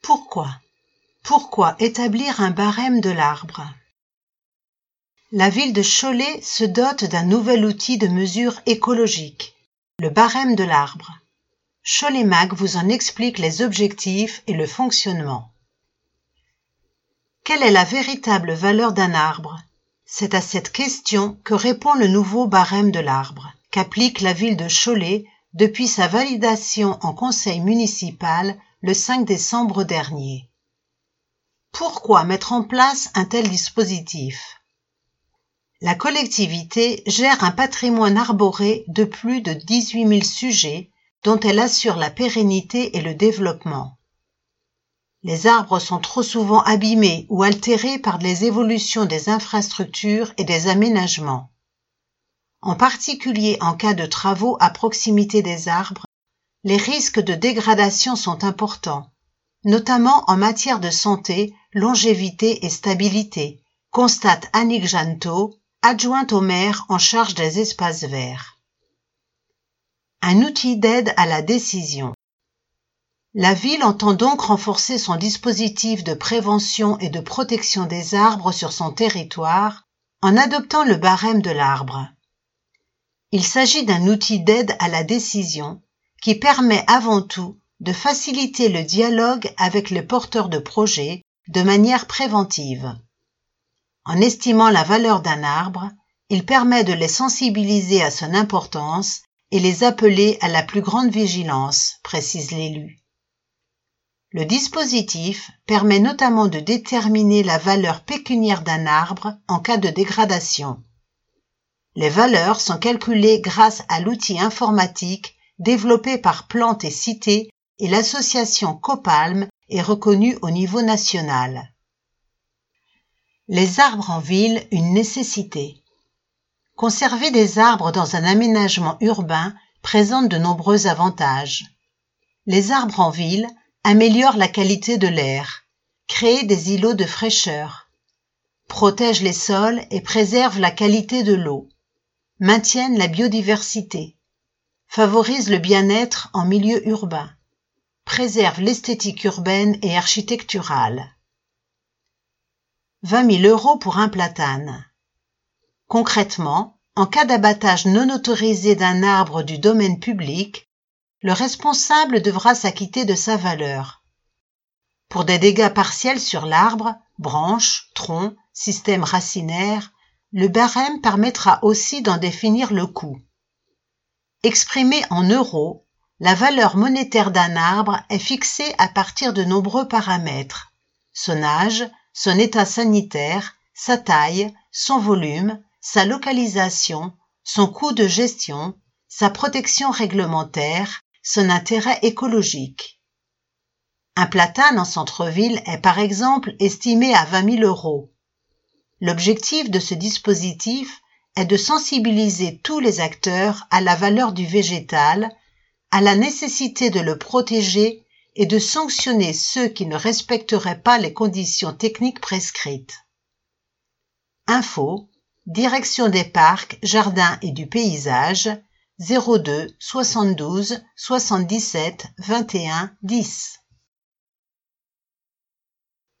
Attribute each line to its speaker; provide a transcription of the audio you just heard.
Speaker 1: Pourquoi? Pourquoi établir un barème de l'arbre? La ville de Cholet se dote d'un nouvel outil de mesure écologique, le barème de l'arbre. Cholet Mag vous en explique les objectifs et le fonctionnement. Quelle est la véritable valeur d'un arbre? C'est à cette question que répond le nouveau barème de l'arbre, qu'applique la ville de Cholet depuis sa validation en conseil municipal le 5 décembre dernier. Pourquoi mettre en place un tel dispositif? La collectivité gère un patrimoine arboré de plus de 18 000 sujets dont elle assure la pérennité et le développement. Les arbres sont trop souvent abîmés ou altérés par les évolutions des infrastructures et des aménagements. En particulier en cas de travaux à proximité des arbres, les risques de dégradation sont importants, notamment en matière de santé, longévité et stabilité, constate Annick Jantot, adjointe au maire en charge des espaces verts. Un outil d'aide à la décision. La ville entend donc renforcer son dispositif de prévention et de protection des arbres sur son territoire en adoptant le barème de l'arbre. Il s'agit d'un outil d'aide à la décision qui permet avant tout de faciliter le dialogue avec les porteurs de projets de manière préventive. En estimant la valeur d'un arbre, il permet de les sensibiliser à son importance et les appeler à la plus grande vigilance, précise l'élu. Le dispositif permet notamment de déterminer la valeur pécuniaire d'un arbre en cas de dégradation. Les valeurs sont calculées grâce à l'outil informatique développé par Plantes et Cités et l'association Copalm est reconnue au niveau national. Les arbres en ville, une nécessité. Conserver des arbres dans un aménagement urbain présente de nombreux avantages. Les arbres en ville améliorent la qualité de l'air, créent des îlots de fraîcheur, protègent les sols et préservent la qualité de l'eau, maintiennent la biodiversité, favorisent le bien-être en milieu urbain, préservent l'esthétique urbaine et architecturale. 20 000 € pour un platane. Concrètement, en cas d'abattage non autorisé d'un arbre du domaine public, le responsable devra s'acquitter de sa valeur. Pour des dégâts partiels sur l'arbre, branches, troncs, système racinaire, le barème permettra aussi d'en définir le coût. Exprimé en euros, la valeur monétaire d'un arbre est fixée à partir de nombreux paramètres: son âge, son état sanitaire, sa taille, son volume, sa localisation, son coût de gestion, sa protection réglementaire, son intérêt écologique. Un platane en centre-ville est par exemple estimé à 20 000 €. L'objectif de ce dispositif est de sensibiliser tous les acteurs à la valeur du végétal, à la nécessité de le protéger et de sanctionner ceux qui ne respecteraient pas les conditions techniques prescrites. Info, Direction des parcs, jardins et du paysage, 02 72 77 21 10.